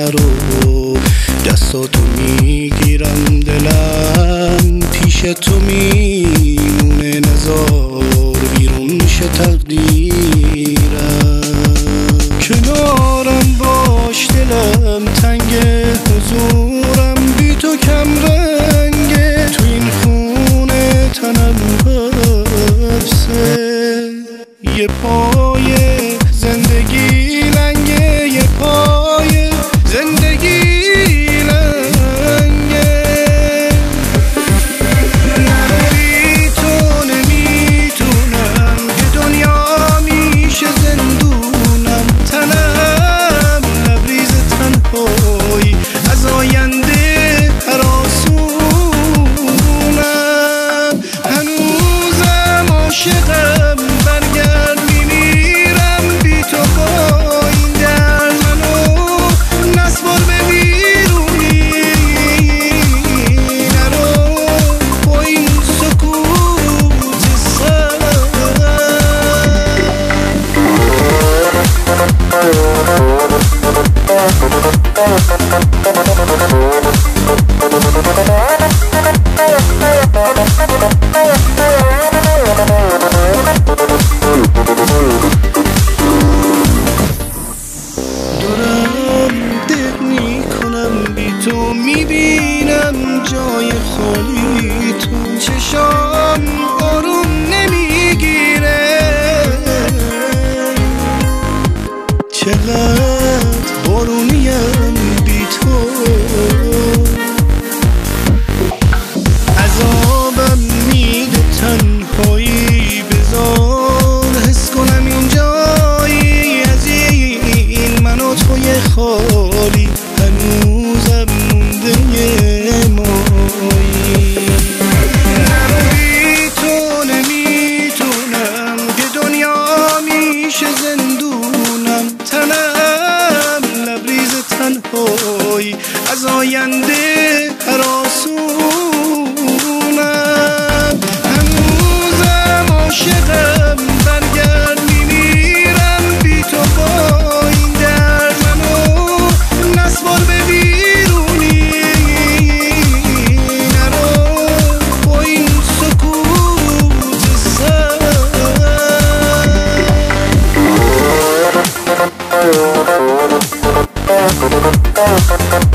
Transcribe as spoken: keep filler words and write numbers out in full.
رو دستاتو میگیرم، دلم پیش تو میمونه، نزار بیرون شه تقدیرم. کنارم باش دلم تنگه، حضورم بی تو کم رنگه، تو این خونه تنم حبسه. یه پای زندگی لنگه، یه پای زندگی لنگه. نروی تو نمیتونم که دنیا میشه زندونم، تنم لبریز تنهایی از آینده هراسونم. هنوزم عاشقم، برگرد میمیرم بی تو با این درد، منو نسپار به بیرونی نرو با این سکوت سرم. دارم دق میکنم بی تو، میبینم جای خالی تو، چشام آروم نمیگیره. چقدر بارونیم بی تو، عذابم میده تنهایی، بذار حس کنم اینجایی از این من و توی خالی، هنوزم مونده یه مایی. نروی تو نمیتونم که دنیا میشه زندونم، تنم لبریز تنهایی از آینده هراسونم. هنوزم عاشقم، برگرد میمیرم بی تو با این درد، منو نسپار به بیرونی نرو با این سکوت سرم.